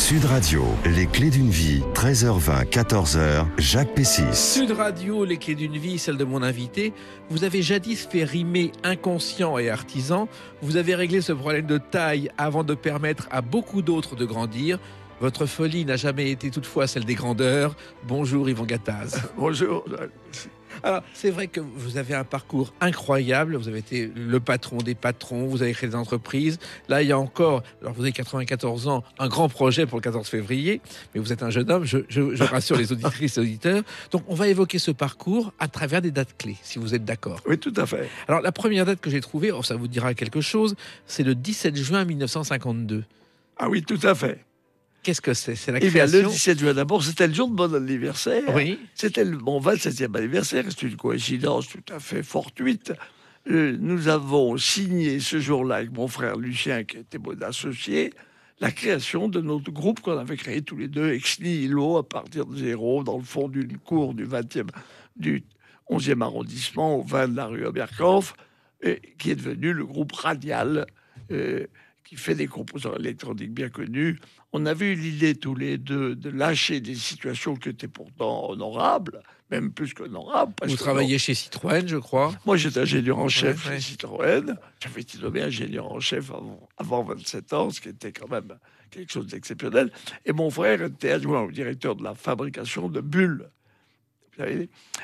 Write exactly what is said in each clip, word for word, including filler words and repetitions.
Sud Radio, les clés d'une vie, treize heures vingt, quatorze heures, Jacques Pessis. Sud Radio, les clés d'une vie, celle de mon invité. Vous avez jadis fait rimer inconscient et artisan. Vous avez réglé ce problème de taille avant de permettre à beaucoup d'autres de grandir. Votre folie n'a jamais été toutefois celle des grandeurs. Bonjour Yvan Gattaz. Bonjour. Alors, c'est vrai que vous avez un parcours incroyable. Vous avez été le patron des patrons, vous avez créé des entreprises. Là, il y a encore, alors vous avez quatre-vingt-quatorze ans, un grand projet pour le quatorze février, mais vous êtes un jeune homme, je, je, je rassure les auditrices et auditeurs. Donc, on va évoquer ce parcours à travers des dates clés, si vous êtes d'accord. Oui, tout à fait. Alors, la première date que j'ai trouvée, oh, ça vous dira quelque chose, c'est le dix-sept juin mille neuf cent cinquante-deux. Ah oui, tout à fait. Qu'est-ce que c'est? C'est la Eh bien, création. le dix-sept juin, d'abord, c'était le jour de mon anniversaire. Oui. C'était le, mon vingt-septième anniversaire. C'est une coïncidence tout à fait fortuite. Euh, nous avons signé ce jour-là avec mon frère Lucien, qui était mon associé, la création de notre groupe qu'on avait créé tous les deux, ex nihilo, à partir de zéro, dans le fond d'une cour du vingtième, du onzième arrondissement, au vingt de la rue Oberkampf, et qui est devenu le groupe Radial, euh, qui fait des composants électroniques bien connus. On avait eu l'idée tous les deux de lâcher des situations qui étaient pourtant honorables, même plus qu'honorables. Vous travaillez chez Citroën, je crois. Moi, j'étais ingénieur en chef Ouais, ouais. chez Citroën. J'avais été nommé ingénieur en chef avant, avant vingt-sept ans, ce qui était quand même quelque chose d'exceptionnel. Et mon frère était adjoint au directeur de la fabrication de bulles. Vous savez.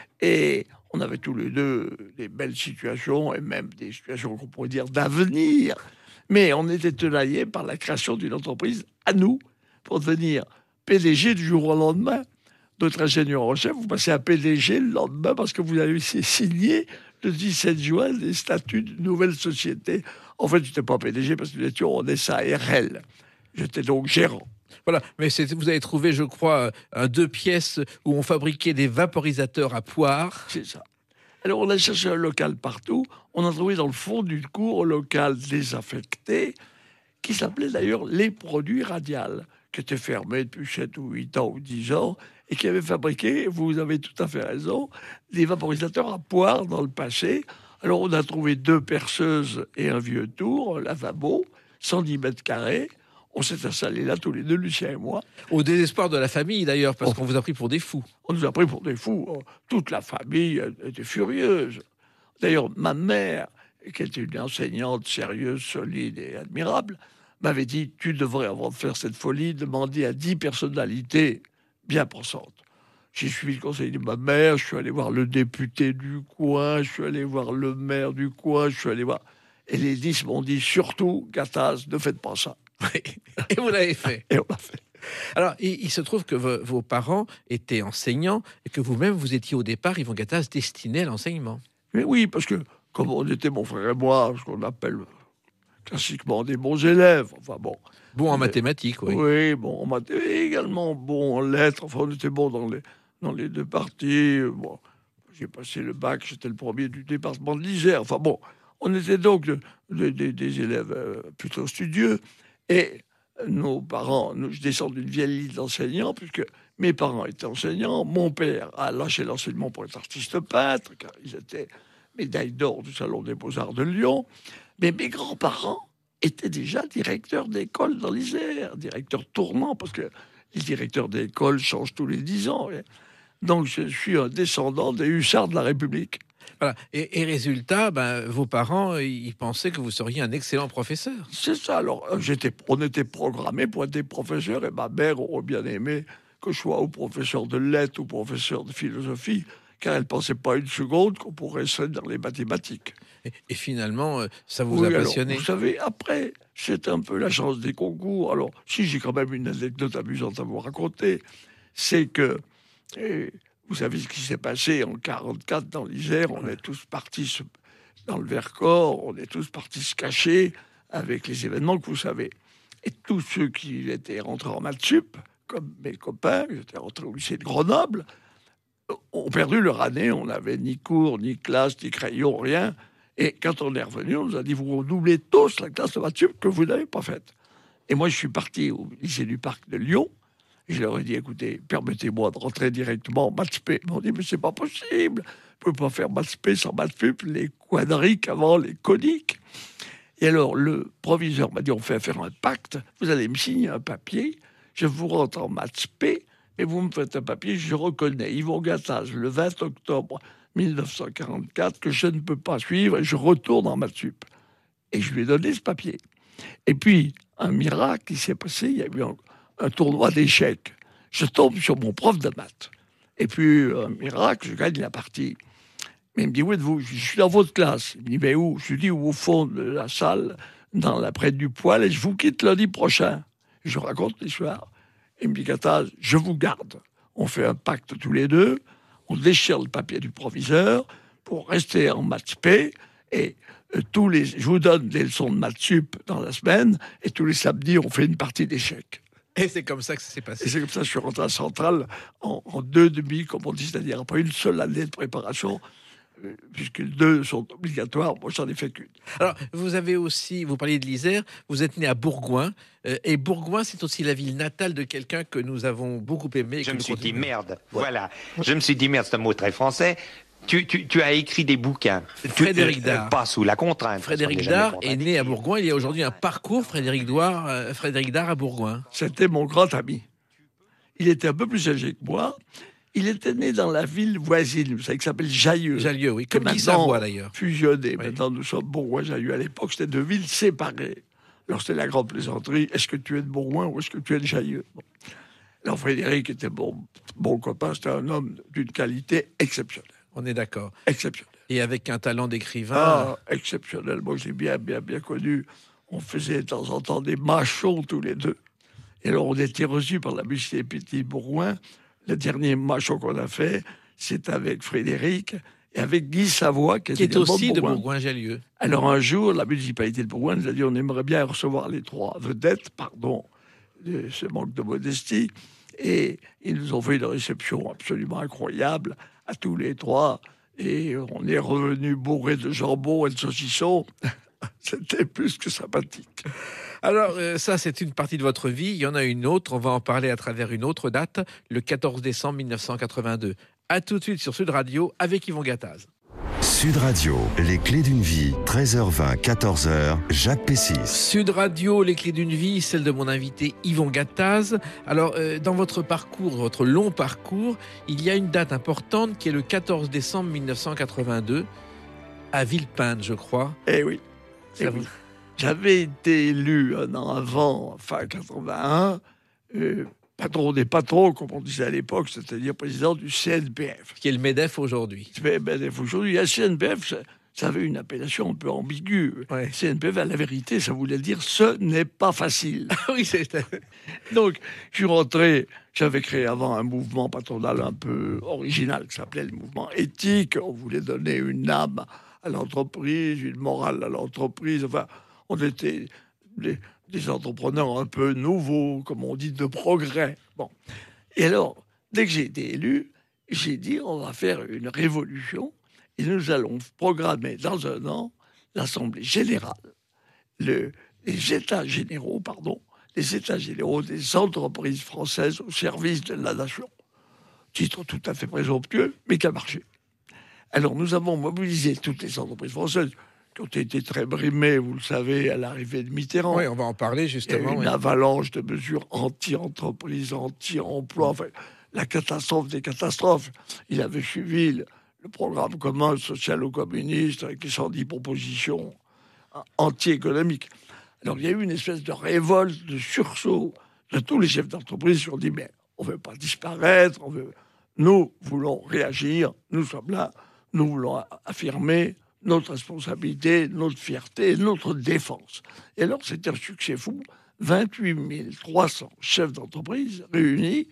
Et on avait tous les deux des belles situations, et même des situations qu'on pourrait dire d'avenir. Mais on était tenaillés par la création d'une entreprise à nous pour devenir P D G du jour au lendemain. Notre ingénieur en chef, vous passez à P D G le lendemain parce que vous avez signé le dix-sept juin les statuts d'une nouvelle société. En fait, je n'étais pas P D G parce que nous étions en S A R L. J'étais donc gérant. Voilà, mais c'est, vous avez trouvé, je crois, un deux pièces où on fabriquait des vaporisateurs à poire. C'est ça. Alors, on a cherché un local partout. On a trouvé dans le fond d'une cour un local désaffecté qui s'appelait d'ailleurs Les Produits Radial, qui était fermé depuis sept ou huit ans ou dix ans et qui avait fabriqué, vous avez tout à fait raison, des vaporisateurs à poire dans le passé. Alors, on a trouvé deux perceuses et un vieux tour, un lavabo, cent dix mètres carrés. On s'est installés là tous les deux, Lucien et moi. Au désespoir de la famille, d'ailleurs, parce Oh. qu'on vous a pris pour des fous. On nous a pris pour des fous. Toute la famille était furieuse. D'ailleurs, ma mère, qui était une enseignante sérieuse, solide et admirable, m'avait dit « Tu devrais, avant de faire cette folie, demander à dix personnalités bien pensantes. » J'ai suivi le conseil de ma mère, je suis allé voir le député du coin, je suis allé voir le maire du coin, je suis allé voir... Et les dix m'ont dit « Surtout, Gattaz, ne faites pas ça. » Et vous l'avez fait. Et on l'a fait. Alors, il, il se trouve que vo- vos parents étaient enseignants et que vous-même, vous étiez au départ, Yvan Gattaz, destiné à l'enseignement. Mais oui, parce que comme on était, mon frère et moi, ce qu'on appelle classiquement des bons élèves, enfin bon. Bon en Mais- mathématiques, oui. Oui, bon, en maths, et également bon en lettres, enfin on était bon dans les, dans les deux parties. Bon, j'ai passé le bac, j'étais le premier du département de l'Isère. Enfin bon, on était donc de- de- de- des élèves euh, plutôt studieux. Et nos parents, nous, je descends d'une vieille ligne d'enseignants, puisque mes parents étaient enseignants. Mon père a lâché l'enseignement pour être artiste peintre, car ils étaient médaille d'or du Salon des Beaux-Arts de Lyon. Mais mes grands-parents étaient déjà directeurs d'école dans l'Isère, directeurs tournants, parce que les directeurs d'école changent tous les dix ans. Et donc, je suis un descendant des hussards de la République. Voilà. Et, et résultat, ben, vos parents, ils pensaient que vous seriez un excellent professeur. C'est ça. Alors, euh, j'étais, on était programmés pour être des professeurs, et ma mère aurait bien aimé que je sois ou professeur de lettres ou professeur de philosophie, car elle ne pensait pas une seconde qu'on pourrait se dans les mathématiques. Et, et finalement, euh, ça vous Oui, a alors, passionné. vous savez, après, c'est un peu la chance des concours. Alors, si j'ai quand même une anecdote amusante à vous raconter, c'est que, eh, vous savez ce qui s'est passé en quarante-quatre dans l'Isère. On est tous partis se- dans le Vercors, on est tous partis se cacher avec les événements que vous savez. Et tous ceux qui étaient rentrés en maths sup, comme mes copains, qui étaient rentrés au lycée de Grenoble, ont perdu leur année. On n'avait ni cours, ni classe, ni crayon, rien. Et quand on est revenu, on nous a dit, vous redoublez tous la classe de maths sup que vous n'avez pas faite. Et moi, je suis parti au lycée du Parc de Lyon. Et je leur ai dit, écoutez, permettez-moi de rentrer directement en maths spé. Ils m'ont dit, mais c'est pas possible. Je ne peux pas faire maths spé sans maths sup, les quadriques avant les coniques. Et alors, le proviseur m'a dit, on fait faire un pacte. Vous allez me signer un papier je vous rentre en maths P, mais vous me faites un papier, je reconnais Yvon Gattaz, le vingt octobre mille neuf cent quarante-quatre, que je ne peux pas suivre, et je retourne en maths sup. Et je lui ai donné ce papier. Et puis, un miracle qui s'est passé, il y a eu un, un tournoi d'échecs. Je tombe sur mon prof de maths. Et puis, un miracle, je gagne la partie. Mais il me dit, où êtes-vous? Je suis dans votre classe. Il me dit, mais où? Je lui dis, au fond de la salle, dans la près du poêle, et je vous quitte lundi prochain. Je raconte l'histoire. Il me dit, Gattaz, je vous garde. On fait un pacte tous les deux. On déchire le papier du proviseur pour rester en maths P. Et euh, tous les, je vous donne des leçons de maths sup dans la semaine. Et tous les samedis, on fait une partie d'échecs. Et c'est comme ça que ça s'est passé. Et c'est comme ça que je suis rentré à Centrale en, en deux demi, comme on dit, c'est-à-dire après une seule année de préparation. Puisque les deux sont obligatoires, moi j'en ai fait qu'une. Alors, vous avez aussi, vous parliez de l'Isère, vous êtes né à Bourgoin, euh, et Bourgoin, c'est aussi la ville natale de quelqu'un que nous avons beaucoup aimé. Je me suis dit merde, voilà. Je me suis dit merde, c'est un mot très français. Tu, tu, tu as écrit des bouquins. Frédéric tu, euh, Dard. Pas sous la contrainte. Frédéric Dard est né à Bourgoin. Il y a aujourd'hui un parcours Frédéric Dard, euh, Frédéric Dard à Bourgoin. C'était mon grand ami. Il était un peu plus âgé que moi. Il était né dans la ville voisine, vous savez, qui s'appelle Jailleux. Jailleux, oui, comme Guy Savoie d'ailleurs. Fusionné. Oui. Maintenant, nous sommes Bourgoin-Jailleux. À l'époque, c'était deux villes séparées. Alors, c'était la grande plaisanterie. Est-ce que tu es de Bourgoin ou est-ce que tu es de Jailleux? Bon. Alors, Frédéric était bon, bon copain. C'était un homme d'une qualité exceptionnelle. On est d'accord. Exceptionnelle. Et avec un talent d'écrivain. Ah, exceptionnel. Moi, je l'ai bien, bien, bien connu. On faisait de temps en temps des machons tous les deux. Et alors, on était reçus par la municipalité de Bourgoin. Le dernier machon qu'on a fait, c'est avec Frédéric et avec Guy Savoie, qui, qui est aussi de Bourgoin. Bourgoin-Jallieu. Alors un jour, la municipalité de Bourgoin nous a dit on aimerait bien recevoir les trois vedettes, pardon, de ce manque de modestie, et ils nous ont fait une réception absolument incroyable à tous les trois, et on est revenu bourré de jambon et de saucisson. C'était plus que sympathique. Alors, euh, ça, c'est une partie de votre vie. Il y en a une autre. On va en parler à travers une autre date, le quatorze décembre mille neuf cent quatre-vingt-deux. À tout de suite sur Sud Radio avec Yvon Gattaz. Sud Radio, les clés d'une vie, treize heures vingt, quatorze heures, Jacques Pessis. Sud Radio, les clés d'une vie, celle de mon invité Yvon Gattaz. Alors, euh, dans votre parcours, votre long parcours, il y a une date importante qui est le quatorze décembre mille neuf cent quatre-vingt-deux, à Villepinte, je crois. Eh oui. Ça Eh vous... oui. J'avais été élu un an avant, fin quatre-vingt-un, euh, patron des patrons, comme on disait à l'époque, c'est-à-dire président du C N P F. Qui est le MEDEF aujourd'hui. Le M E D F aujourd'hui, la C N P F, ça, ça avait une appellation un peu ambiguë. Ouais. C N P F, à la vérité, ça voulait dire « ce n'est pas facile ». oui, c'est... Donc, je suis rentré, j'avais créé avant un mouvement patronal un peu original qui s'appelait le mouvement éthique. On voulait donner une âme à l'entreprise, une morale à l'entreprise. Enfin, on était des, des entrepreneurs un peu nouveaux, comme on dit, de progrès. Bon. Et alors, dès que j'ai été élu, j'ai dit on va faire une révolution et nous allons programmer dans un an l'Assemblée générale, le, les États généraux, pardon, les États généraux des entreprises françaises au service de la nation. Titre tout à fait présomptueux, mais qui a marché. Alors, nous avons mobilisé toutes les entreprises françaises qui ont été très brimées, vous le savez, à l'arrivée de Mitterrand. Oui, on va en parler justement. Une oui. avalanche de mesures anti-entreprises, anti-emploi, enfin, la catastrophe des catastrophes. Il avait suivi le, le programme commun social-communiste avec les cent dix propositions anti-économiques. Alors, il y a eu une espèce de révolte, de sursaut de tous les chefs d'entreprise qui ont dit mais on ne veut pas disparaître, on veut... nous voulons réagir, nous sommes là, nous voulons affirmer notre responsabilité, notre fierté, notre défense. Et alors, c'était un succès fou. vingt-huit mille trois cents chefs d'entreprise réunis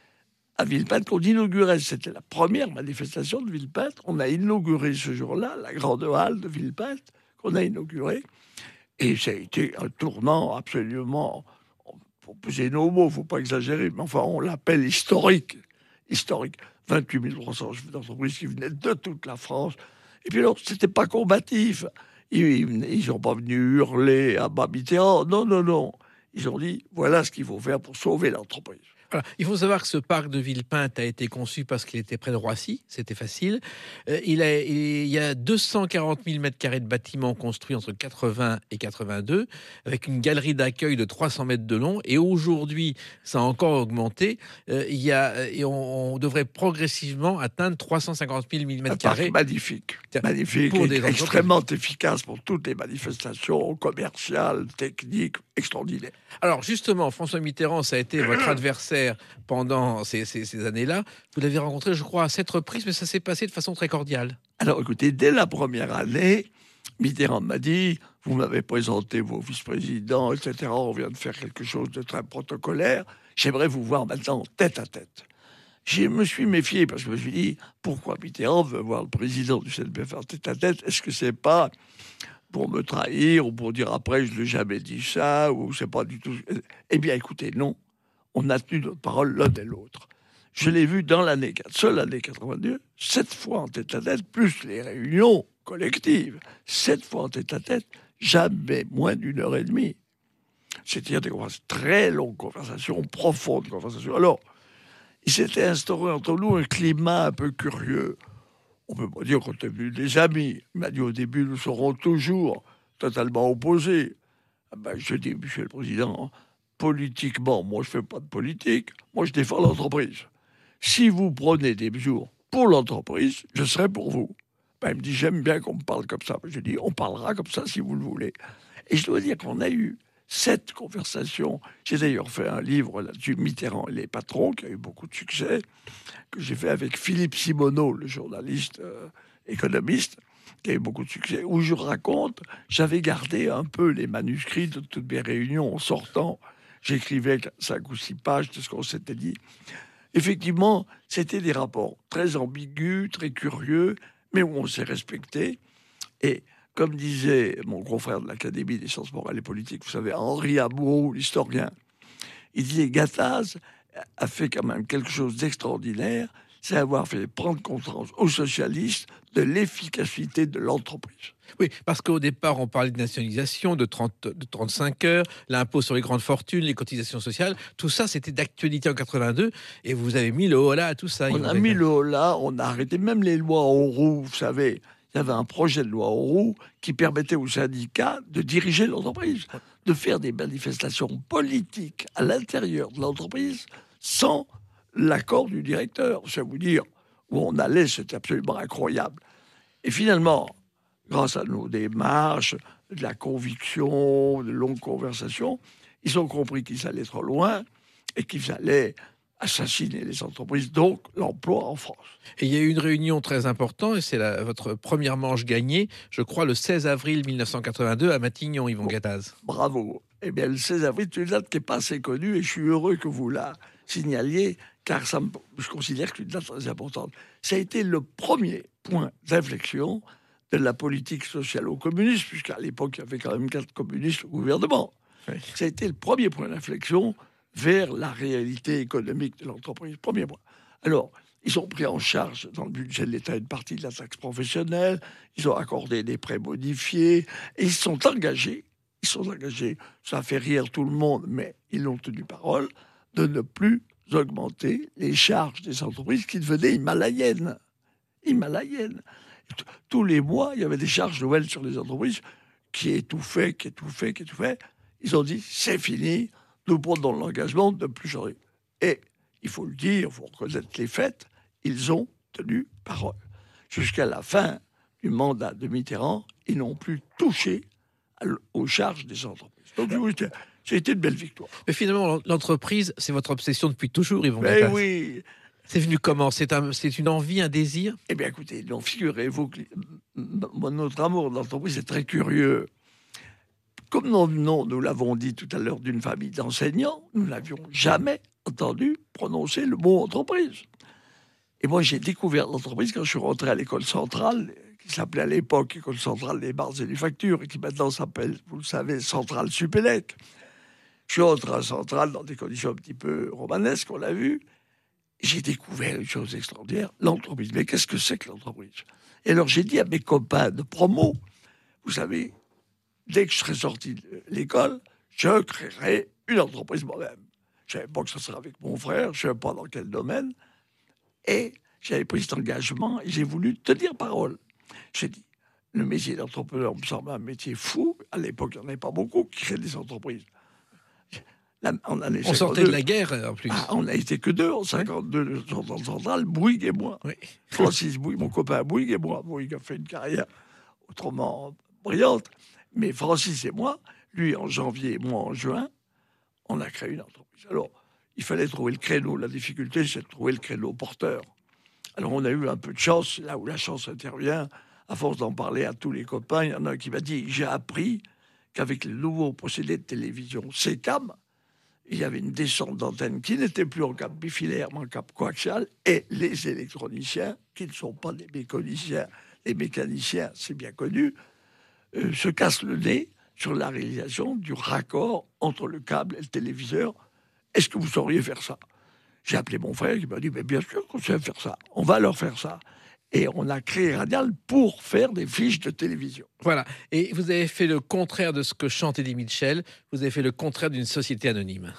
à Villepinte qu'on inaugurait. C'était la première manifestation de Villepinte. On a inauguré ce jour-là la grande halle de Villepinte qu'on a inaugurée. Et ça a été un tournant absolument... Pour peser nos mots, il ne faut pas exagérer, mais enfin, on l'appelle historique. Historique. vingt-huit mille trois cents chefs d'entreprise qui venaient de toute la France. Et puis alors, c'était pas combatif. Ils n'ont pas venu hurler à bas Mitterrand. Non, non, non. Ils ont dit, voilà ce qu'il faut faire pour sauver l'entreprise. Alors, il faut savoir que ce parc de Villepinte a été conçu parce qu'il était près de Roissy, c'était facile. Euh, il, a, il y a deux cent quarante mille mètres carrés de bâtiments construits entre quatre-vingts et quatre-vingt-deux, avec une galerie d'accueil de trois cents mètres de long. Et aujourd'hui, ça a encore augmenté. Euh, il y a, et on, on devrait progressivement atteindre trois cent cinquante mille mètres carrés. Magnifique, magnifique, pour des extrêmement efficace pour toutes les manifestations commerciales, techniques, extraordinaires. Alors justement, François Mitterrand, ça a été votre adversaire pendant ces, ces, ces années-là. Vous l'avez rencontré, je crois, à sept reprises, mais ça s'est passé de façon très cordiale. Alors écoutez, dès la première année, Mitterrand m'a dit, vous m'avez présenté vos vice-présidents, et cetera. On vient de faire quelque chose de très protocolaire. J'aimerais vous voir maintenant tête à tête. Je me suis méfié parce que je me suis dit, pourquoi Mitterrand veut voir le président du C N P F en tête à tête? Est-ce que c'est pas pour me trahir ou pour dire après je n'ai jamais dit ça ou c'est pas du tout... Eh bien écoutez, non. On a tenu notre parole l'un et l'autre. Je l'ai vu dans l'année, seule année quatre-vingt-deux, sept fois en tête-à-tête, plus les réunions collectives, sept fois en tête-à-tête, jamais moins d'une heure et demie. C'est-à-dire des conversations, très longues conversations, profondes conversations. Alors, il s'était instauré entre nous un climat un peu curieux. On peut pas dire qu'on était devenu des amis. Il m'a dit au début, nous serons toujours totalement opposés. Ah ben, je dis, monsieur le président, politiquement, moi je fais pas de politique, moi je défends l'entreprise. Si vous prenez des mesures pour l'entreprise, je serai pour vous. Ben, il me dit, j'aime bien qu'on me parle comme ça. Je dis, on parlera comme ça si vous le voulez. Et je dois dire qu'on a eu cette conversation. J'ai d'ailleurs fait un livre là-dessus, Mitterrand et les patrons, qui a eu beaucoup de succès, que j'ai fait avec Philippe Simoneau, le journaliste euh, économiste, qui a eu beaucoup de succès, où je raconte, j'avais gardé un peu les manuscrits de toutes mes réunions en sortant. J'écrivais cinq ou six pages de ce qu'on s'était dit. Effectivement, c'était des rapports très ambigus, très curieux, mais où on s'est respecté. Et comme disait mon confrère de l'Académie des sciences morales et politiques, vous savez, Henri Amouroux, l'historien, il disait Gattaz a fait quand même quelque chose d'extraordinaire, c'est avoir fait prendre conscience aux socialistes de l'efficacité de l'entreprise. Oui, parce qu'au départ, on parlait de nationalisation, de, trente, de trente-cinq heures, l'impôt sur les grandes fortunes, les cotisations sociales, tout ça, c'était d'actualité en quatre-vingt-deux, et vous avez mis le holà à tout ça. On a mis le holà, on a arrêté même les lois en roue, vous savez. Il y avait un projet de loi en roue qui permettait aux syndicats de diriger l'entreprise, de faire des manifestations politiques à l'intérieur de l'entreprise sans l'accord du directeur. C'est à vous dire où on allait, c'était absolument incroyable. Et finalement, grâce à nos démarches, de la conviction, de longues conversations, ils ont compris qu'ils allaient trop loin et qu'ils allaient assassiner les entreprises, donc l'emploi en France. Et il y a eu une réunion très importante, et c'est la, votre première manche gagnée, je crois, le seize avril mille neuf cent quatre-vingt-deux à Matignon, Yvon Gattaz. Bravo. Eh bien, le seize avril, c'est une date qui n'est pas assez connue, et je suis heureux que vous la signaliez, car ça me, je considère que c'est une date très importante. Ça a été le premier point d'inflexion de la politique socialo-communiste, puisqu'à l'époque, il y avait quand même quatre communistes au gouvernement. Oui. Ça a été le premier point d'inflexion vers la réalité économique de l'entreprise. Premier point. Alors, ils ont pris en charge dans le budget de l'État une partie de la taxe professionnelle, ils ont accordé des prêts modifiés, et ils sont engagés, ils sont engagés, ça fait rire tout le monde, mais ils ont tenu parole, de ne plus augmenter les charges des entreprises qui devenaient himalayennes. Himalayennes. Tous les mois, il y avait des charges nouvelles sur les entreprises qui étouffaient, qui étouffaient, qui étouffaient. Ils ont dit, c'est fini, nous prenons l'engagement de ne plus changer. Et il faut le dire, il faut reconnaître les faits, ils ont tenu parole. Jusqu'à la fin du mandat de Mitterrand, ils n'ont plus touché aux charges des entreprises. Donc, ça a été une belle victoire. Mais finalement, l'entreprise, c'est votre obsession depuis toujours, Yvon Mais Gattaz. oui. C'est venu comment? C'est un, c'est une envie, un désir? Eh bien, écoutez, donc, figurez-vous que notre amour de l'entreprise est très curieux. Comme non, non, nous l'avons dit tout à l'heure, d'une famille d'enseignants, nous n'avions jamais entendu prononcer le mot entreprise. Et moi, j'ai découvert l'entreprise quand je suis rentré à l'école centrale, qui s'appelait à l'époque École centrale des barres et des factures, et qui maintenant s'appelle, vous le savez, Centrale Supélec. Je suis rentré à Centrale dans des conditions un petit peu romanesques, on l'a vu. J'ai découvert une chose extraordinaire, l'entreprise. Mais qu'est-ce que c'est que l'entreprise? Et alors, j'ai dit à mes copains de promo, vous savez, dès que je serai sorti de l'école, je créerai une entreprise moi-même. Je ne savais pas que ça serait avec mon frère, je ne savais pas dans quel domaine. Et j'avais pris cet engagement et j'ai voulu tenir parole. J'ai dit, le métier d'entrepreneur me semble un métier fou. À l'époque, il n'y en avait pas beaucoup qui créaient des entreprises. Là, on, on sortait de la guerre, en plus. Ah, on n'a été que deux en cinquante-deux, oui. Dans le central, Bouygues et moi. Oui. Francis Bouygues, mon copain Bouygues et moi. Bouygues a fait une carrière autrement brillante. Mais Francis et moi, lui en janvier et moi en juin, on a créé une entreprise. Alors, il fallait trouver le créneau. La difficulté, c'est de trouver le créneau porteur. Alors, on a eu un peu de chance, là où la chance intervient. À force d'en parler à tous les copains, il y en a un qui m'a dit, j'ai appris qu'avec le nouveau procédé de télévision C C A M, il y avait une descente d'antenne qui n'était plus en cap bifilaire, mais en cap coaxial, et les électroniciens, qui ne sont pas des mécaniciens, les mécaniciens, c'est bien connu, euh, se cassent le nez sur la réalisation du raccord entre le câble et le téléviseur. Est-ce que vous sauriez faire ça? J'ai appelé mon frère qui m'a dit, mais bien sûr qu'on sait faire ça, on va leur faire ça. Et on a créé Radial pour faire des fiches de télévision. Voilà. Et vous avez fait le contraire de ce que chante Eddie Mitchell. Vous avez fait le contraire d'une société anonyme.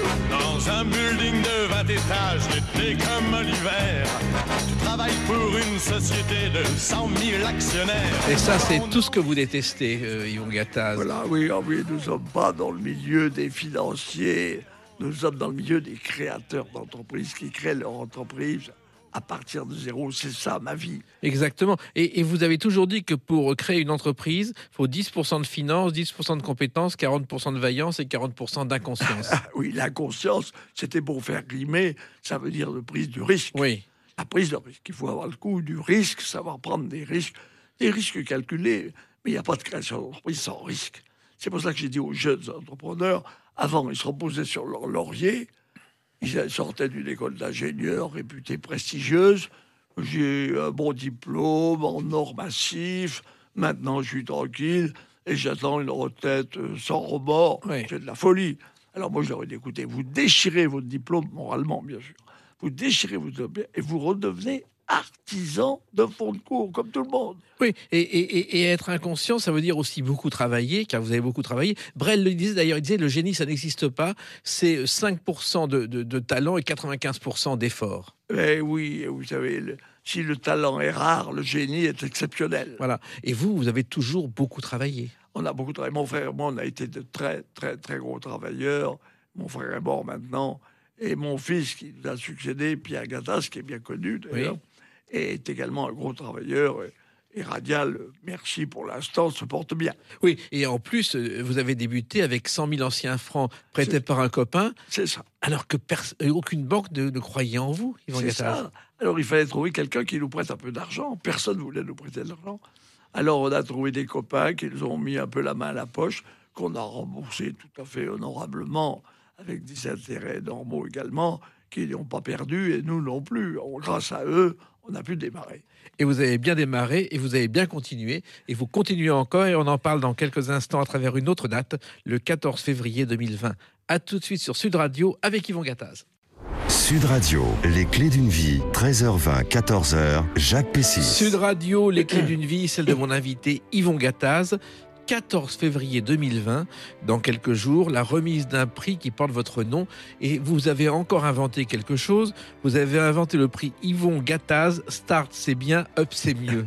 Dans un building de vingt étages, l'été comme l'hiver, tu travailles pour une société de cent mille actionnaires. Et ça, c'est tout ce que vous détestez, euh, Yvon Gattaz. Voilà, oui, oh oui, nous ne sommes pas dans le milieu des financiers. Nous sommes dans le milieu des créateurs d'entreprises qui créent leur entreprise à partir de zéro. C'est ça, ma vie. Exactement. Et, et vous avez toujours dit que pour créer une entreprise, il faut dix pour cent de finances, dix pour cent de compétences, quarante pour cent de vaillance et quarante pour cent d'inconscience. Oui, l'inconscience, c'était pour faire rimer, ça veut dire de prise de risque. Oui. La prise de risque, il faut avoir le coup du risque, savoir prendre des risques, des risques calculés. Mais il n'y a pas de création d'entreprise sans risque. C'est pour ça que j'ai dit aux jeunes entrepreneurs, avant, ils se reposaient sur leur laurier. Ils sortaient d'une école d'ingénieurs réputée prestigieuse. J'ai un bon diplôme en or massif. Maintenant, je suis tranquille et j'attends une retraite sans remords. Oui. C'est de la folie. Alors moi, je leur ai dit, écoutez, vous déchirez votre diplôme, moralement, bien sûr. Vous déchirez votre diplôme et vous redevenez artisan de fond de cours, comme tout le monde. Oui, et, et, et être inconscient, ça veut dire aussi beaucoup travailler, car vous avez beaucoup travaillé. Brel le disait d'ailleurs, il disait, le génie, ça n'existe pas, c'est cinq pour cent de, de, de talent et quatre-vingt-quinze pour cent d'effort. Eh oui, vous savez, le, si le talent est rare, le génie est exceptionnel. Voilà, et vous, vous avez toujours beaucoup travaillé. On a beaucoup travaillé. Mon frère et moi, on a été de très, très, très gros travailleurs. Mon frère est mort maintenant. Et mon fils, qui nous a succédé, Pierre Gattaz, qui est bien connu d'ailleurs, oui. est également un gros travailleur. Et Radial, merci pour l'instant, se porte bien. Oui, et en plus, vous avez débuté avec cent mille anciens francs prêtés par un copain. C'est ça. Alors que pers- aucune banque ne, ne croyait en vous, Yvon Gattaz. C'est ça. Alors il fallait trouver quelqu'un qui nous prête un peu d'argent. Personne ne voulait nous prêter de l'argent. Alors on a trouvé des copains qui nous ont mis un peu la main à la poche, qu'on a remboursé tout à fait honorablement, avec des intérêts normaux également, qui n'ont pas perdu, et nous non plus. Grâce à eux, on a pu démarrer. Et vous avez bien démarré, et vous avez bien continué, et vous continuez encore, et on en parle dans quelques instants à travers une autre date, le quatorze février deux mille vingt. A tout de suite sur Sud Radio avec Yvon Gattaz. Sud Radio, les clés d'une vie, treize heures vingt, quatorze heures, Jacques Pessis. Sud Radio, les clés d'une vie, celle de mon invité Yvon Gattaz. quatorze février deux mille vingt, dans quelques jours, la remise d'un prix qui porte votre nom. Et vous avez encore inventé quelque chose. Vous avez inventé le prix Yvon Gattaz. Start, c'est bien. Up, c'est mieux.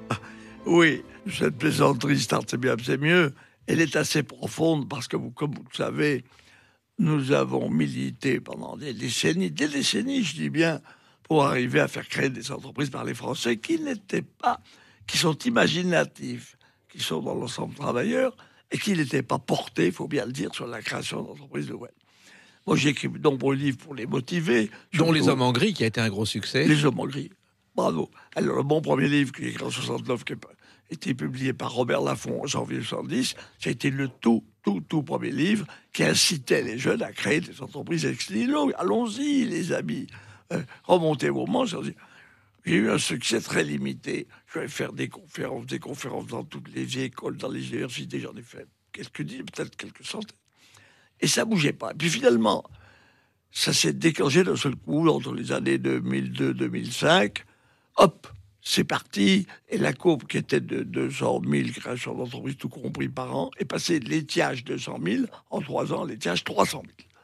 Oui, cette plaisanterie, Start, c'est bien, up, c'est mieux. Elle est assez profonde parce que, vous, comme vous le savez, nous avons milité pendant des décennies, des décennies, je dis bien, pour arriver à faire créer des entreprises par les Français qui n'étaient pas, qui sont imaginatifs, qui sont dans l'ensemble travailleurs, et qui n'étaient pas portés, il faut bien le dire, sur la création d'entreprises de web. Moi, j'ai écrit de nombreux livres pour les motiver. Dont Les Hommes en Gris, qui a été un gros succès. Les Hommes en Gris, bravo. Alors, le bon premier livre, qui est écrit en soixante-neuf, qui a été publié par Robert Laffont en janvier soixante-dix, ça a été le tout, tout, tout premier livre qui incitait les jeunes à créer des entreprises avec stylo. Allons-y, les amis, euh, remontez vos manches. J'ai eu un succès très limité. Je vais faire des conférences, des conférences dans toutes les écoles, dans les universités. J'en ai fait quelques dizaines, peut-être quelques centaines. Et ça bougeait pas. Et puis finalement, ça s'est déclenché d'un seul coup entre les années deux mille deux deux mille cinq. Hop, c'est parti. Et la courbe qui était de deux cent mille créations d'entreprises, tout compris par an, est passée de l'étiage deux cent mille en trois ans à l'étiage trois cent mille.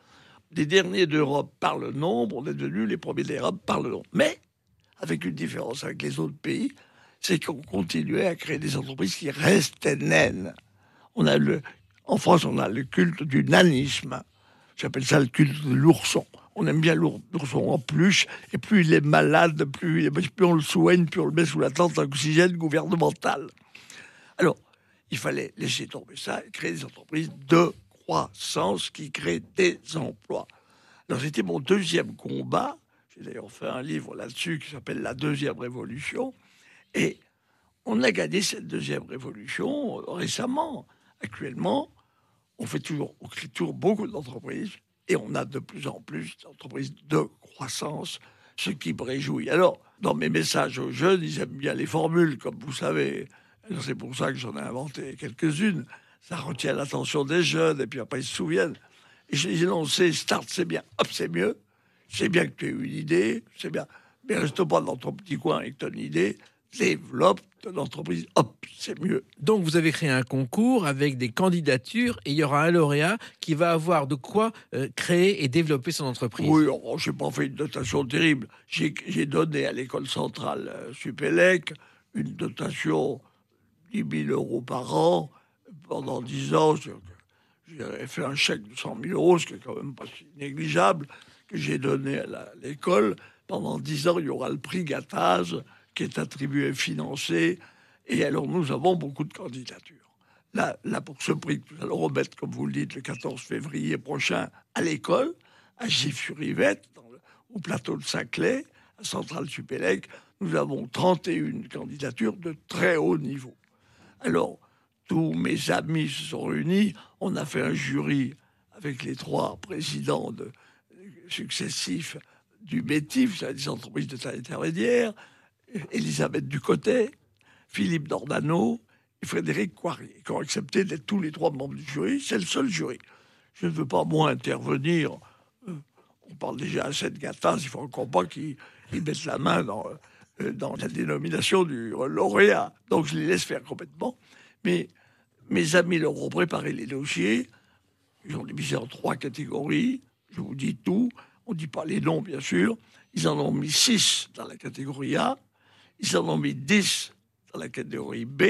des derniers d'Europe par le nombre, on est devenus les premiers d'Europe par le nombre. Mais, avec une différence avec les autres pays, c'est qu'on continuait à créer des entreprises qui restaient naines. On a le, en France, on a le culte du nanisme. J'appelle ça le culte de l'ourson. On aime bien l'ourson en peluche, et plus il est malade, plus, il est, plus on le soigne, plus on le met sous la tente d'oxygène gouvernementale. Alors, il fallait laisser tomber ça et créer des entreprises de croissance qui créent des emplois. Alors, c'était mon deuxième combat. J'ai d'ailleurs fait un livre là-dessus qui s'appelle « La deuxième révolution ». Et on a gagné cette deuxième révolution récemment. Actuellement, on fait toujours, on crée toujours beaucoup d'entreprises et on a de plus en plus d'entreprises de croissance, ce qui me réjouit. Alors, dans mes messages aux jeunes, ils aiment bien les formules, comme vous savez. Alors, c'est pour ça que j'en ai inventé quelques-unes. Ça retient l'attention des jeunes et puis après ils se souviennent. Et j'ai lancé Start, c'est bien, hop, c'est mieux. C'est bien que tu aies eu une idée, c'est bien. Mais reste pas dans ton petit coin avec ton idée. Développe ton entreprise, hop, c'est mieux. Donc vous avez créé un concours avec des candidatures et il y aura un lauréat qui va avoir de quoi euh, créer et développer son entreprise. Oui, oh, je n'ai pas fait une dotation terrible. J'ai, j'ai donné à l'école centrale euh, Supélec une dotation de dix mille euros par an pendant dix ans. J'ai fait un chèque de cent mille euros, ce qui est quand même pas si négligeable, que j'ai donné à, la, à l'école. Pendant dix ans, il y aura le prix Gattaz qui est attribué, financé. Et alors, nous avons beaucoup de candidatures. Là, là pour ce prix que nous allons remettre, comme vous le dites, le quatorze février prochain, à l'école, à Gif-sur-Yvette, dans le, au plateau de Saclay, à Centrale Supélec, nous avons trente et une candidatures de très haut niveau. Alors, tous mes amis se sont réunis. On a fait un jury avec les trois présidents de, successifs du M E T I F, c'est des entreprises de taille intermédiaire, Elisabeth Ducotet, Philippe Dornano et Frédéric Coirier, qui ont accepté d'être tous les trois membres du jury. C'est le seul jury. Je ne veux pas, moi, intervenir. Euh, on parle déjà assez de Gattaz, il faut encore pas qu'ils mettent la main dans, euh, dans la dénomination du lauréat. Donc, je les laisse faire complètement. Mais mes amis leur ont préparé les dossiers. Ils ont divisé en trois catégories. Je vous dis tout. On ne dit pas les noms, bien sûr. Ils en ont mis six dans la catégorie A. Ils en ont mis dix dans la catégorie B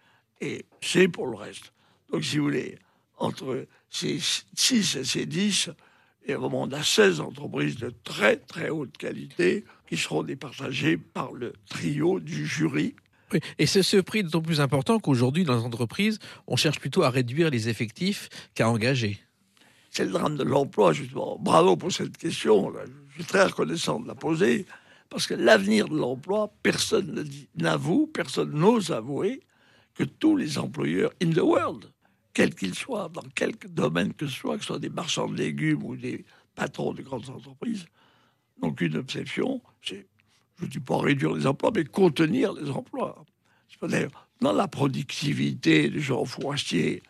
et C pour le reste. Donc, si vous voulez, entre ces six et ces dix, et vraiment, on a seize entreprises de très, très haute qualité qui seront départagées par le trio du jury. Oui, et c'est ce prix d'autant plus important qu'aujourd'hui, dans les entreprises, on cherche plutôt à réduire les effectifs qu'à engager. C'est le drame de l'emploi, justement. Bravo pour cette question. Je suis très reconnaissant de la poser. Parce que l'avenir de l'emploi, personne ne dit, n'avoue, personne n'ose avouer que tous les employeurs in the world, quels qu'ils soient, dans quelque domaine que ce soit, que ce soit des marchands de légumes ou des patrons de grandes entreprises, n'ont qu'une obsession, c'est, je ne dis pas réduire les emplois, mais contenir les emplois. D'ailleurs, dans la productivité des gens forestiers,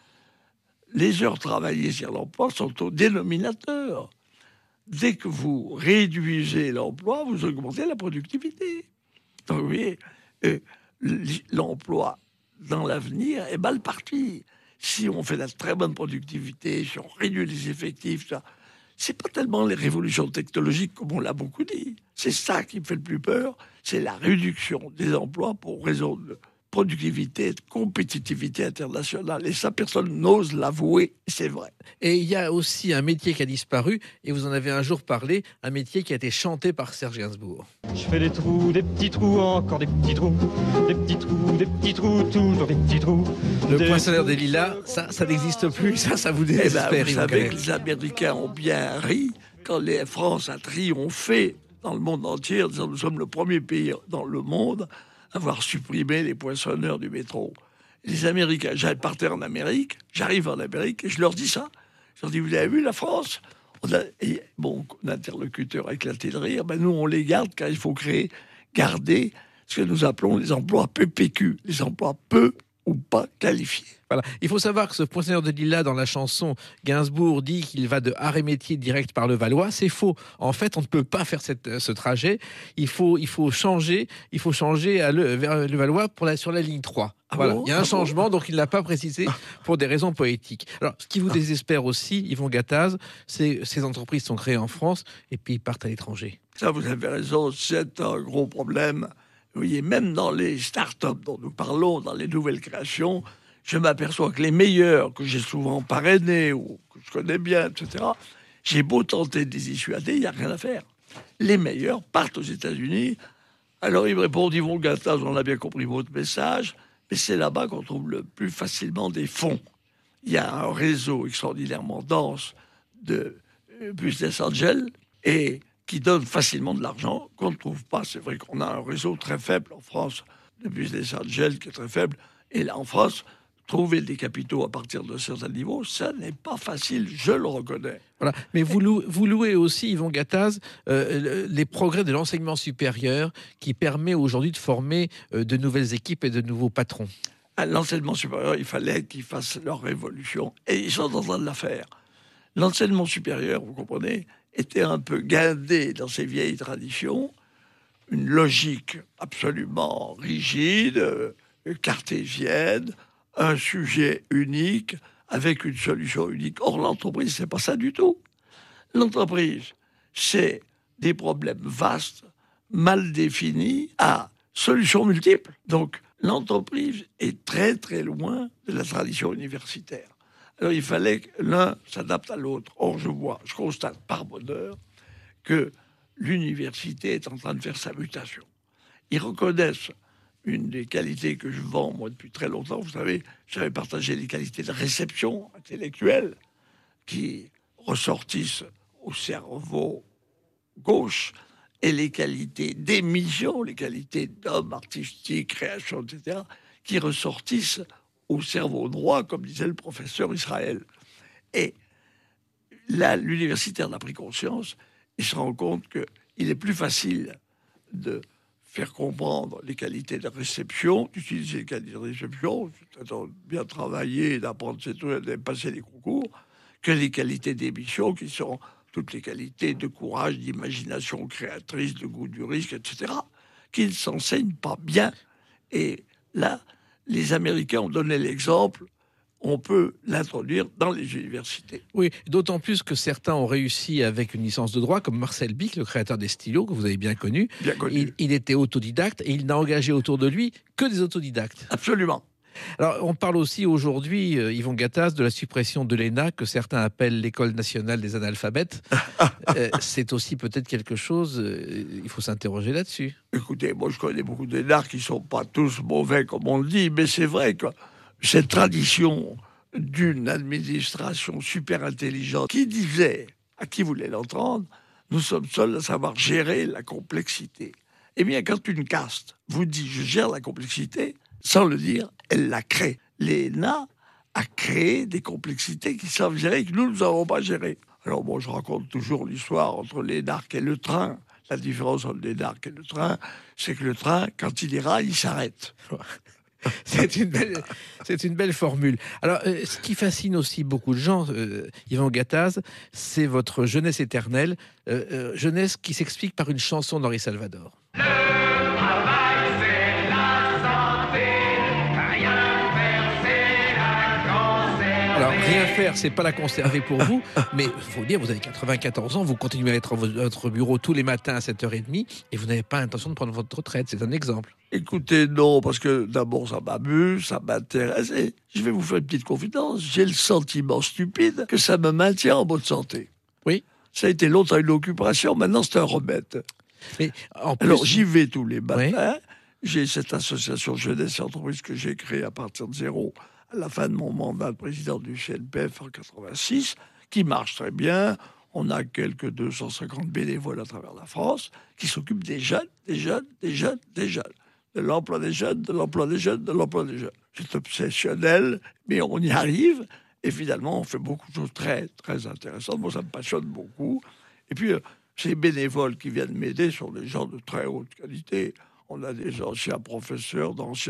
les heures travaillées sur l'emploi sont au dénominateur. Dès que vous réduisez l'emploi, vous augmentez la productivité. Donc, vous voyez, euh, l'emploi dans l'avenir est mal parti. Si on fait de la très bonne productivité, si on réduit les effectifs, ça, c'est pas tellement les révolutions technologiques comme on l'a beaucoup dit. C'est ça qui me fait le plus peur, c'est la réduction des emplois pour raison de productivité, de compétitivité internationale. Et ça, personne n'ose l'avouer, c'est vrai. Et il y a aussi un métier qui a disparu, et vous en avez un jour parlé, un métier qui a été chanté par Serge Gainsbourg. Je fais des trous, des petits trous, encore des petits trous, des petits trous, des petits trous, toujours des petits trous. Le des... poinçonneur des lilas, ça, ça n'existe plus, ça, ça vous désespère. Eh ben, vous savez que les Américains ont bien ri quand les France a triomphé dans le monde entier en disant nous sommes le premier pays dans le monde avoir supprimé les poinçonneurs du métro. Les Américains, j'allais partir en Amérique, j'arrive en Amérique et je leur dis ça. Je leur dis, vous avez vu la France? On a, et mon interlocuteur a éclaté de rire. Ben nous, on les garde car il faut créer, garder ce que nous appelons les emplois P P Q, les emplois peu ou pas qualifiés. Voilà. Il faut savoir que ce poinçonneur de lilas, dans la chanson, Gainsbourg dit qu'il va de Arrêmétier direct par le Valois. C'est faux. En fait, on ne peut pas faire cette, ce trajet. Il faut, il faut changer, il faut changer à le, vers le Valois pour la, sur la ligne trois. Ah voilà. bon, il y a un ah changement, bon donc il ne l'a pas précisé pour des raisons poétiques. Alors, ce qui vous désespère aussi, Yvon Gattaz, c'est ces entreprises sont créées en France et puis ils partent à l'étranger. Ça, vous avez raison, c'est un gros problème. Vous voyez, même dans les start-up dont nous parlons, dans les nouvelles créations, je m'aperçois que les meilleurs, que j'ai souvent parrainés ou que je connais bien, et cetera, j'ai beau tenter de les dissuader, il n'y a rien à faire. Les meilleurs partent aux États-Unis. Alors ils me répondent, Yvon Gattaz, on a bien compris votre message, mais c'est là-bas qu'on trouve le plus facilement des fonds. Il y a un réseau extraordinairement dense de business angels et qui donne facilement de l'argent qu'on ne trouve pas. C'est vrai qu'on a un réseau très faible en France de business angels qui est très faible. Et là, en France, trouver des capitaux à partir de certains niveaux, ça n'est pas facile, je le reconnais. Voilà. Mais vous louez, vous louez aussi, Yvon Gattaz, euh, les progrès de l'enseignement supérieur qui permet aujourd'hui de former euh, de nouvelles équipes et de nouveaux patrons. À l'enseignement supérieur, il fallait qu'ils fassent leur révolution. Et ils sont en train de la faire. L'enseignement supérieur, vous comprenez, était un peu guindé dans ses vieilles traditions, une logique absolument rigide, euh, cartésienne, un sujet unique, avec une solution unique. Or, l'entreprise, c'est pas ça du tout. L'entreprise, c'est des problèmes vastes, mal définis, à solutions multiples. Donc, l'entreprise est très, très loin de la tradition universitaire. Alors, il fallait que l'un s'adapte à l'autre. Or, je vois, je constate par bonheur que l'université est en train de faire sa mutation. Ils reconnaissent une des qualités que je vends, moi, depuis très longtemps. Vous savez, j'avais partagé les qualités de réception intellectuelle qui ressortissent au cerveau gauche et les qualités d'émission, les qualités d'homme artistique, création, et cetera, qui ressortissent au cerveau droit, comme disait le professeur Israël. Et là, l'universitaire en a pris conscience et se rend compte qu'il est plus facile de faire comprendre les qualités de réception, d'utiliser les qualités de réception, c'est-à-dire bien travailler, d'apprendre ses trucs, de passer les concours, que les qualités d'émission, qui sont toutes les qualités de courage, d'imagination créatrice, de goût du risque, et cetera, qui ne s'enseignent pas bien. Et là, les Américains ont donné l'exemple, on peut l'introduire dans les universités. Oui, d'autant plus que certains ont réussi avec une licence de droit, comme Marcel Bic, le créateur des stylos, que vous avez bien connu. Bien connu. Il, il était autodidacte et il n'a engagé autour de lui que des autodidactes. Absolument. Alors, on parle aussi aujourd'hui, euh, Yvon Gattaz, de la suppression de l'E N A, que certains appellent l'École nationale des analphabètes. euh, c'est aussi peut-être quelque chose, euh, il faut s'interroger là-dessus. Écoutez, moi je connais beaucoup d'énarques qui ne sont pas tous mauvais, comme on le dit, mais c'est vrai que cette tradition d'une administration super intelligente qui disait à qui voulait l'entendre, nous sommes seuls à savoir gérer la complexité. Eh bien, quand une caste vous dit je gère la complexité, sans le dire, elle la crée. L'E N A a créé des complexités qui savent gérer, que nous, nous n'avons pas géré. Alors moi, je raconte toujours l'histoire entre l'énarque et le train. La différence entre l'énarque et le train, c'est que le train, quand il ira, il s'arrête. C'est une belle, c'est une belle formule. Alors, euh, ce qui fascine aussi beaucoup de gens, euh, Yvon Gattaz, c'est votre jeunesse éternelle, euh, euh, jeunesse qui s'explique par une chanson d'Henri Salvador. Le travail, c'est la santé. Rien faire, c'est la conserver. Alors, rien faire, c'est pas la conserver pour vous, mais il faut le dire, vous avez quatre-vingt-quatorze ans, vous continuez à être à votre bureau tous les matins à sept heures trente et vous n'avez pas l'intention de prendre votre retraite. C'est un exemple. Écoutez, non, parce que d'abord, ça m'amuse, ça m'intéresse. Et je vais vous faire une petite confidence. J'ai le sentiment stupide que ça me maintient en bonne santé. Oui. Ça a été longtemps une occupation, maintenant c'est un remède. Mais en plus, Alors, j'y vais tous les matins. Oui. J'ai cette association jeunesse et entreprise que j'ai créée à partir de zéro, à la fin de mon mandat de président du C N P F en quatre-vingt-six, qui marche très bien. On a quelques deux cent cinquante bénévoles à travers la France qui s'occupent des jeunes, des jeunes, des jeunes, des jeunes. De l'emploi des jeunes, de l'emploi des jeunes, de l'emploi des jeunes. C'est obsessionnel, mais on y arrive. Et finalement, on fait beaucoup de choses très, très intéressantes. Moi, ça me passionne beaucoup. Et puis, euh, ces bénévoles qui viennent m'aider sont des gens de très haute qualité. On a des anciens professeurs, d'anciens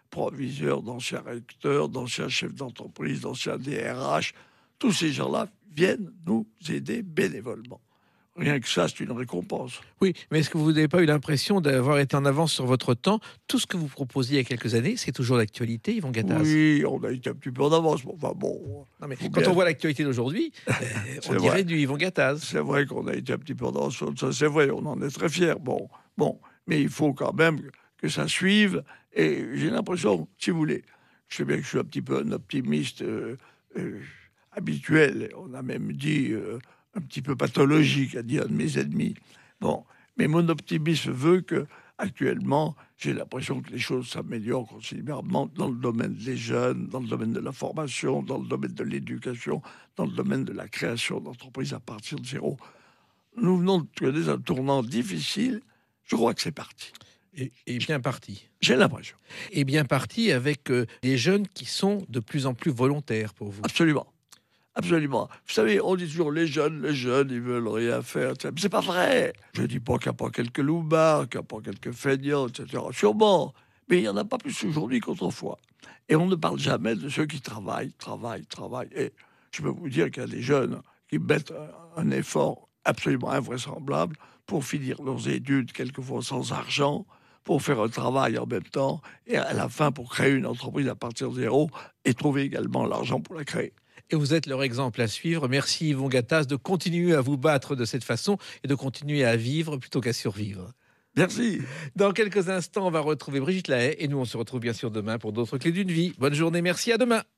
proviseurs, d'anciens recteurs, d'anciens chefs d'entreprise, d'anciens D R H. Tous ces gens-là viennent nous aider bénévolement. Rien que ça, c'est une récompense. Oui, mais est-ce que vous n'avez pas eu l'impression d'avoir été en avance sur votre temps? Tout ce que vous proposiez il y a quelques années, c'est toujours d'actualité, Yvon Gattaz? Oui, on a été un petit peu en avance. Enfin bon. Non, mais faut quand bien- on voit l'actualité d'aujourd'hui, euh, on C'est dirait vrai. du Yvon Gattaz. C'est vrai qu'on a été un petit peu en avance. Ça, c'est vrai, on en est très fiers. Bon, bon, mais il faut quand même que ça suive. Et j'ai l'impression, si vous voulez, je sais bien que je suis un petit peu un optimiste euh, euh, habituel. On a même dit euh, un petit peu pathologique, a dit un de mes ennemis. Bon, mais mon optimisme veut que, actuellement, j'ai l'impression que les choses s'améliorent considérablement dans le domaine des jeunes, dans le domaine de la formation, dans le domaine de l'éducation, dans le domaine de la création d'entreprises à partir de zéro. Nous venons de connaître un tournant difficile. Je crois que c'est parti. Et, et bien parti. J'ai l'impression. Et bien parti avec euh, des jeunes qui sont de plus en plus volontaires pour vous. Absolument. Absolument. Vous savez, on dit toujours les jeunes, les jeunes, ils veulent rien faire. Mais c'est pas vrai. Je dis pas qu'il n'y a pas quelques loupards, qu'il n'y a pas quelques feignants, et cetera. Sûrement. Mais il n'y en a pas plus aujourd'hui qu'autrefois. Et on ne parle jamais de ceux qui travaillent, travaillent, travaillent. Et je peux vous dire qu'il y a des jeunes qui mettent un, un effort absolument invraisemblable pour finir leurs études, quelquefois sans argent, pour faire un travail en même temps, et à la fin pour créer une entreprise à partir de zéro, et trouver également l'argent pour la créer. Et vous êtes leur exemple à suivre. Merci Yvon Gattaz de continuer à vous battre de cette façon et de continuer à vivre plutôt qu'à survivre. Merci. Dans quelques instants, on va retrouver Brigitte Lahaie et nous on se retrouve bien sûr demain pour d'autres clés d'une vie. Bonne journée, merci, à demain.